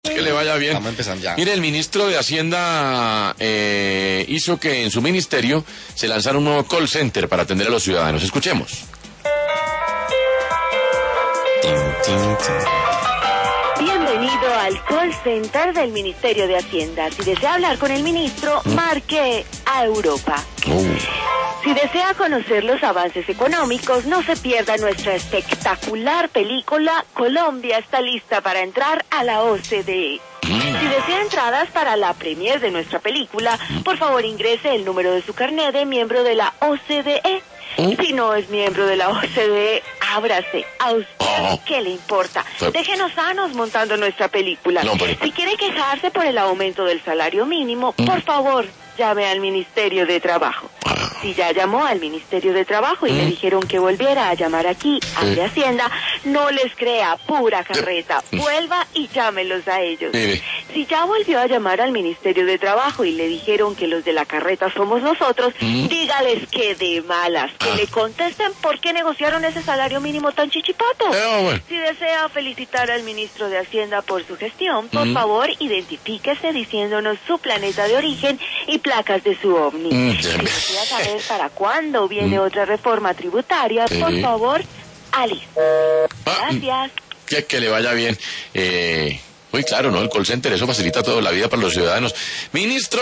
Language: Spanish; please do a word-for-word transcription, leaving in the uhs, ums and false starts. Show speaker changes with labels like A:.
A: Que le vaya bien.
B: Vamos a empezar ya.
A: Mire, el ministro de Hacienda eh, hizo que en su ministerio se lanzara un nuevo call center para atender a los ciudadanos. Escuchemos.
C: Bienvenido al call center del Ministerio de Hacienda. Si desea hablar con el ministro, marque a Europa.
A: Oh.
C: Si desea conocer los avances económicos, no se pierda nuestra espectacular película Colombia está lista para entrar a la O C D E. Si desea entradas para la premier de nuestra película, por favor ingrese el número de su carnet de miembro de la O C D E. Si no es miembro de la O C D E, ábrase. ¿A usted qué le importa? Déjenos sanos montando nuestra película.
A: No, pero...
C: Si quiere quejarse por el aumento del salario mínimo, por favor, llame al Ministerio de Trabajo. Si ya llamó al Ministerio de Trabajo y le dijeron que volviera a llamar aquí, a de Hacienda, no les crea, pura carreta. Vuelva y llámelos a ellos. Si ya volvió a llamar al Ministerio de Trabajo y le dijeron que los de la carreta somos nosotros, dígales que de malas, que le contesten por qué negociaron ese salario mínimo tan chichipato. Si desea felicitar al ministro de Hacienda por su gestión, por favor, identifíquese diciéndonos su planeta de origen y placas de su ovni. Si desea saber para cuándo viene otra reforma tributaria, por favor, Alice. Gracias.
A: Que, que le vaya bien. Eh, muy claro, ¿no? El call center, eso facilita toda la vida para los ciudadanos. Ministro.